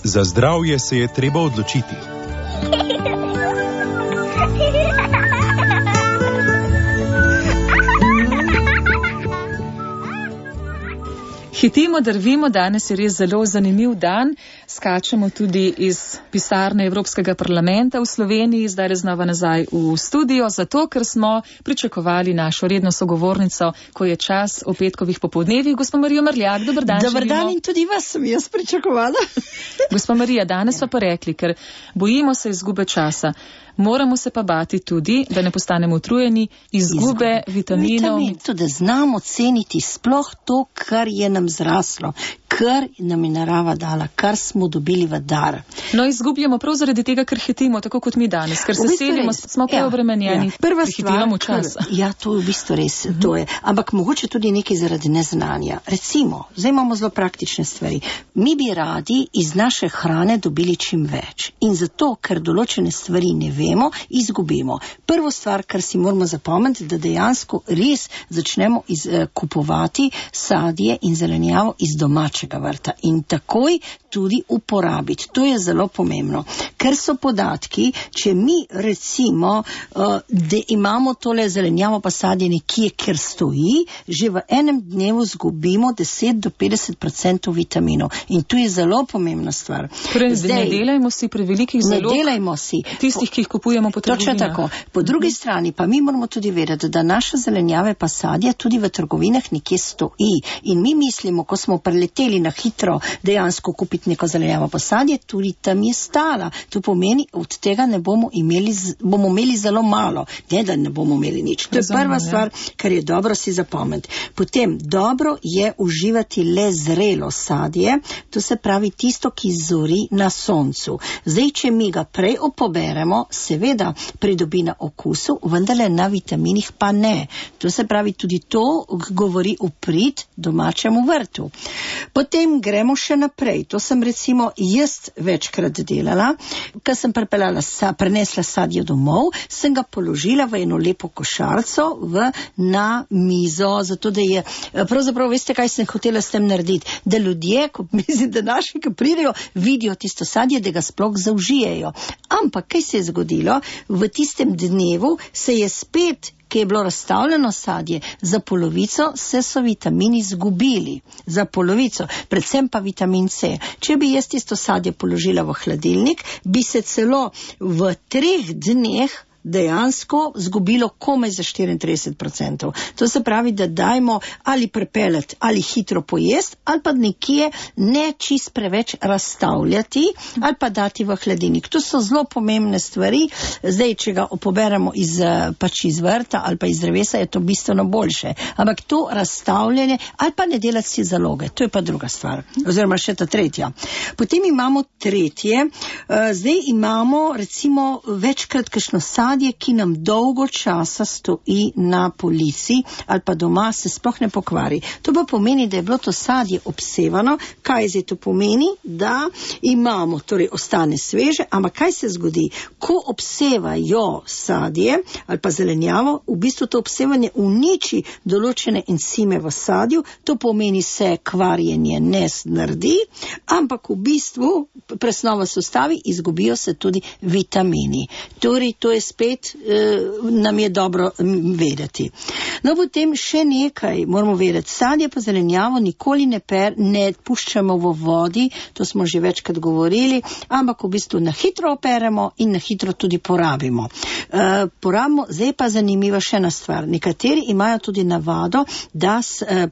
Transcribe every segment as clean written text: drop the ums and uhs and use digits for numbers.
Za zdravje se je treba odločiti. Hitimo, drvimo, danes je res zelo zanimiv dan. Skačemo tudi iz pisarne Evropskega parlamenta v Sloveniji, zdaj znova nazaj v studio, zato ker smo pričakovali našo redno sogovornico, ko je čas o petkovih popoldnevih. Gospa Marija Mrljak, dober dan. Dober dan in tudi vas sem jaz pričakovala. Gospa Marija, danes pa rekli, ker bojimo se izgube časa. Moramo se pa bati tudi, da ne postanemo utrujeni, izgube vitaminov. To, da znamo ceniti sploh to, kar je nam zraslo, kar nam je narava dala, kar smo dobili v dar. No, izgubljamo prav zaradi tega, ker hitimo, tako kot mi danes, ker se selimo, smo preobremenjeni. Prva stvar, to je v bistvu res, to je. Ampak mogoče tudi nekaj zaradi neznanja. Recimo, zdaj imamo zelo praktične stvari. Mi bi radi iz naše hrane dobili čim več. In zato, ker določene stvari ne vemo, izgubimo. Prvo stvar, kar si moramo zapomniti, da dejansko res začnemo kupovati sadje in zelenjavo iz domačega vrta in takoj tudi uporabiti. To je zelo pomembno, ker so podatki, če mi recimo, da imamo tole zelenjavo pa sadje nekje, ker stoji, že v enem dnevu zgubimo 10 do 50% vitaminov. In to je zelo pomembna stvar. Torej, ne delajmo si prevelikih zalog. Ne delajmo si. Tistih, ki jih kupujemo po trgovinah. Točno tako. Po drugi strani pa mi moramo tudi vedeti, da naša zelenjava pa sadje tudi v trgovinah nekje stoji. In mi mislimo, ko smo preleteli na hitro dejansko kupiti neko zelenjavo pa sadje, tudi tam je stala. To pomeni, od tega bomo imeli zelo malo. Ne, da ne bomo imeli nič. To je prva stvar, kar je dobro si zapomniti. Potem, dobro je uživati le zrelo sadje, to se pravi tisto, ki zori na soncu. Zdaj, če mi ga prej opoberemo, seveda pridobi na okusu, vendarle na vitaminih pa ne. To se pravi, tudi to govori v prid domačemu vrtu. Potem gremo še naprej. To sem recimo jaz večkrat delala. Ko sem prenesla sadje domov, sem ga položila v eno lepo košarco na mizo, zato da je, pravzaprav veste, kaj sem hotela s tem narediti, da ljudje, mislim, da naši, ki pridejo, vidijo tisto sadje, da ga sploh zaužijejo. Ampak, kaj se je zgodilo? V tistem dnevu se je spet, ki je bilo razstavljeno sadje, za polovico so vitamini izgubili. Za polovico. Predvsem pa vitamin C. Če bi jaz tisto sadje položila v hladilnik, bi se celo v 3 dneh dejansko zgubilo komaj za 34%. To se pravi, da dajmo ali prepeljati, ali hitro pojesti, ali pa nekje ne čist preveč razstavljati, ali pa dati v hladilnik. To so zelo pomembne stvari. Zdaj, če ga opoberemo iz vrta ali pa iz drevesa, je to bistveno boljše. Ampak to razstavljanje, ali pa ne delati si zaloge, to je pa druga stvar. Oziroma še ta tretja. Potem imamo tretje. Zdaj imamo recimo večkrat kakšno sadje, ki nam dolgo časa stoji na polici ali pa doma, se sploh ne pokvari. To pa pomeni, da je bilo to sadje obsevano. Kaj zdaj to pomeni? Da imamo, torej ostane sveže, ampak kaj se zgodi? Ko obsevajo sadje ali pa zelenjavo, v bistvu to obsevanje uniči določene encime v sadju, to pomeni se kvarjenje ne naredi, ampak v bistvu presnova se ustavi, izgubijo se tudi vitamini. Torej, to je spet nam je dobro vedeti. No, potem še nekaj moramo vedeti. Sadje pa zelenjavo nikoli ne puščamo v vodi, to smo že večkrat govorili, ampak v bistvu na hitro operemo in na hitro tudi porabimo. Zdaj pa zanimiva še ena stvar. Nekateri imajo tudi navado, da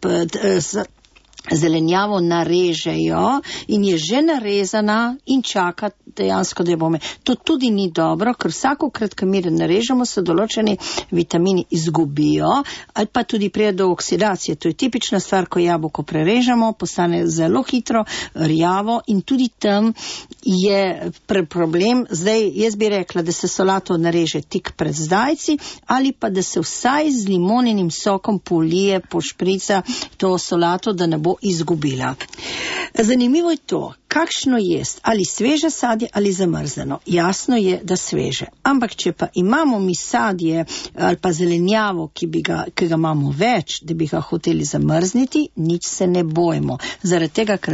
zelenjavo narežejo in je že narezana in čaka dejansko, da jo bomo. To tudi ni dobro, ker vsakokrat, ko mi narežemo, se določeni vitamini izgubijo ali pa tudi pride do oksidacije. To je tipična stvar, ko jabolko prerežemo, postane zelo hitro rjavo in tudi tam je problem. Zdaj, jaz bi rekla, da se solato nareže tik pred zdajci ali pa da se vsaj z limoninim sokom polije, pošprica to solato, da ne bo izgubila. Zanimivo je to, kakšno jest, ali sveže sadje ali zamrzneno. Jasno je, da sveže. Ampak, če pa imamo mi sadje ali pa zelenjavo, ki ga imamo več, da bi ga hoteli zamrzniti, nič se ne bojimo. Zaradi tega, ker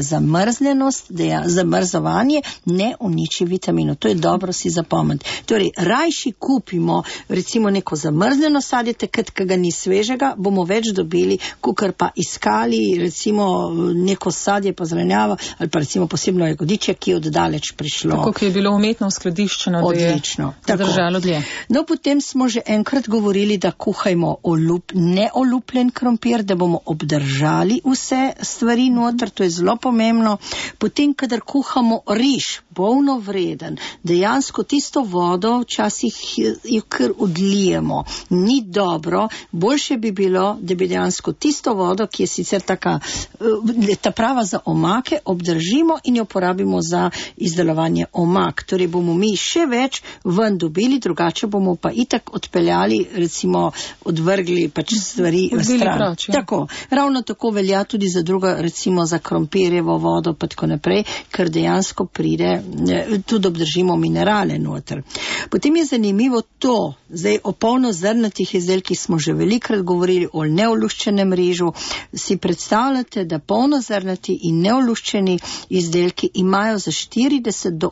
zamrzovanje ne uniči vitaminov. To je dobro si zapomniti. Torej, rajši kupimo recimo neko zamrzneno sadje, takrat, ki ga ni svežega, bomo več dobili, kakor pa iskali recimo neko sadje pa zelenjavo ali pa recimo posebno jagodičje, ki je oddaleč prišlo. Tako, ki je bilo umetno uskladiščeno, odlično, da je držalo dlje. No, potem smo že enkrat govorili, da kuhajmo neolupljen krompir, da bomo obdržali vse stvari noter, to je zelo pomembno. Potem, kadar kuhamo riž, bolno vreden, dejansko tisto vodo včasih jo kar odlijemo. Ni dobro, boljše bi bilo, da bi dejansko tisto vodo, ki je sicer taka, ta prava za omake, obdržimo in jo porabimo za izdelovanje omak. Torej bomo mi še več ven dobili, drugače bomo pa itak odpeljali, recimo odvrgli pač stvari v stran. Proč, ja. Tako, ravno tako velja tudi za druga, recimo za krompirjevo vodo pa tako naprej, ker dejansko pride, tudi obdržimo minerale noter. Potem je zanimivo to, zdaj o polnozrnatih izdelkih smo že velikrat govorili, o neoluščenem rižu. Si predstavljate, da polnozrnati in neoluščeni izdelki imajo za 40 do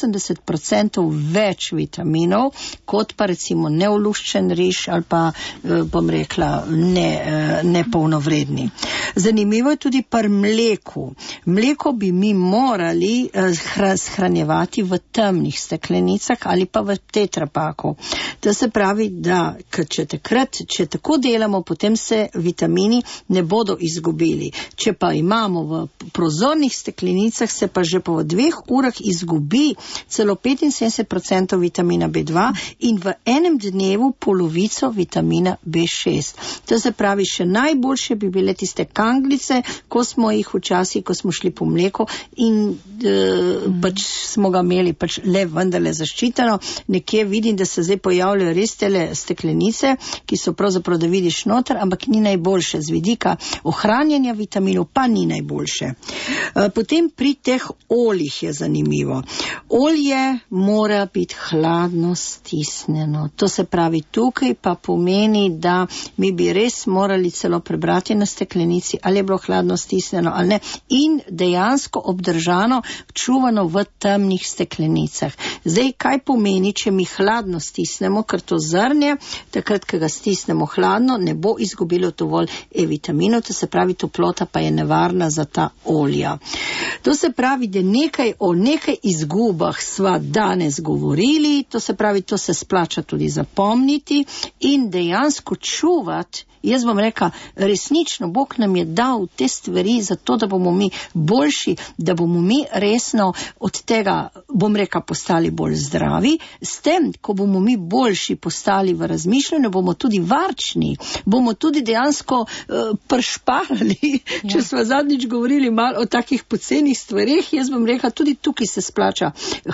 80% več vitaminov, kot pa recimo neoluščen riž ali pa, bom rekla, ne polnovredni. Zanimivo je tudi pri mleku. Mleko bi mi morali shranjevati v temnih steklenicah ali pa v tetrapaku. To se pravi, da če tako delamo, potem se vitamini ne bodo izgubili. Če pa imamo v prozornih steklenicah, se pa že po 2 urah izgubi celo 75% vitamina B2 in v enem dnevu polovico vitamina B6. To se pravi, še najboljše bi bile tiste kanglice, ko smo jih včasih, ko smo šli po mleko in pač smo ga imeli pač le vendarle zaščiteno. Nekje vidim, da se zdaj pojavljajo res tele steklenice, ki so pravzaprav, da vidiš noter, ampak ni najboljše z vidika ohranjanja vitaminov, pa ni najboljše. Potem pri teh oljih je zanimivo. Olje mora biti hladno stisnjeno. To se pravi, tukaj pa pomeni, da mi bi res morali celo prebrati na steklenici, ali je bilo hladno stisnjeno ali ne, in dejansko obdržano, čuvano v temnih steklenicah. Zdaj, kaj pomeni, če mi hladno stisnemo, ker to zrnje, takrat, ko ga stisnemo hladno, ne bo izgubilo dovolj vitaminov, to se pravi, toplota pa je nevarna za ta olja. To se pravi, da o nekaj izgubah sva danes govorili, to se pravi, to se splača tudi zapomniti in dejansko čuvati. Jaz bom rekla, resnično, Bog nam je dal te stvari zato, da bomo mi boljši, da bomo mi resno od tega, bom rekla, postali bolj zdravi. S tem, ko bomo mi boljši postali v razmišljanju, bomo tudi varčni, bomo tudi dejansko pršparali. Ja. Če smo zadnjič govorili malo o takih pocenih stvarih, jaz bom rekla, tudi tukaj se splača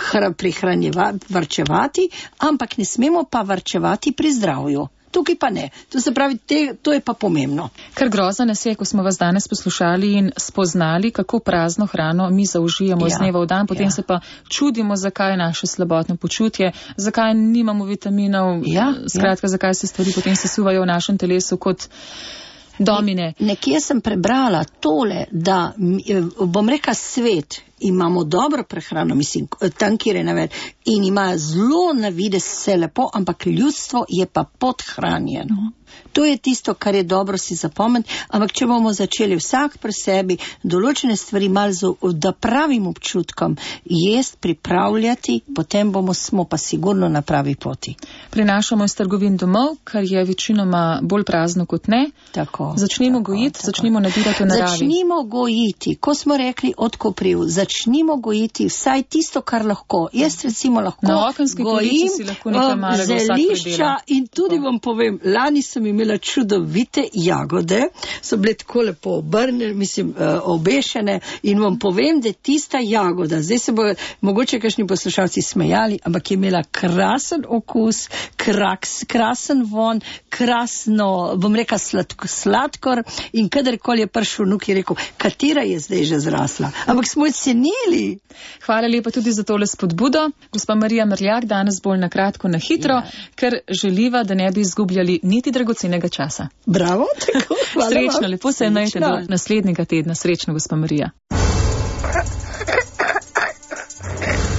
varčevati, ampak ne smemo pa varčevati pri zdravju. Tukaj pa ne. To se pravi, to je pa pomembno. Ker groza nas je, ko smo vas danes poslušali in spoznali, kako prazno hrano mi zaužijemo iz dneva v dan, potem se pa čudimo, zakaj je naše slabotno počutje, zakaj nimamo vitaminov, skratka, zakaj se stvari potem sesuvajo v našem telesu kot domine. Nekje sem prebrala tole, da bom rekla, svet imamo dobro prehrano, mislim, tam, kjer je navedeno, in ima zelo na videz vse lepo, ampak ljudstvo je pa podhranjeno. To je tisto, kar je dobro si zapomniti, ampak če bomo začeli vsak pri sebi določene stvari malo da pravim občutkom jest, pripravljati, potem smo pa sigurno na pravi poti. Prinašamo iz trgovin domov, kar je večinoma bolj prazno kot ne. Tako. Začnimo gojiti, začnimo nabirati v naravi. Začnimo gojiti, ko smo rekli od kopriv, začnimo gojiti vsaj tisto, kar lahko. Jaz recimo lahko na okenski gojim si lahko nekaj malega zelišča in tudi vam povem, lani sem sem imela čudovite jagode, so bile tako lepo obrnjene, obešene in vam povem, da tista jagoda, zdaj se bo mogoče kakšni poslušalci smejali, ampak je imela krasen okus, krasen von, krasno, bom rekla, sladkor in kadarkoli je prišel vnuk je rekel, katera je zdaj že zrasla. Ampak smo jo cenili. Hvala lepa tudi za tole spodbudo. Gospa Marija Mrljak, danes bolj na kratko, na hitro, ker želiva, da ne bi izgubljali niti dragocenega časa. Bravo, tako, hvala. Srečno, lepo se imejte do naslednjega tedna. Srečno, gospa Marija.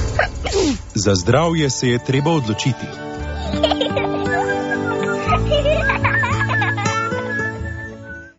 Za zdravje se je treba odločiti.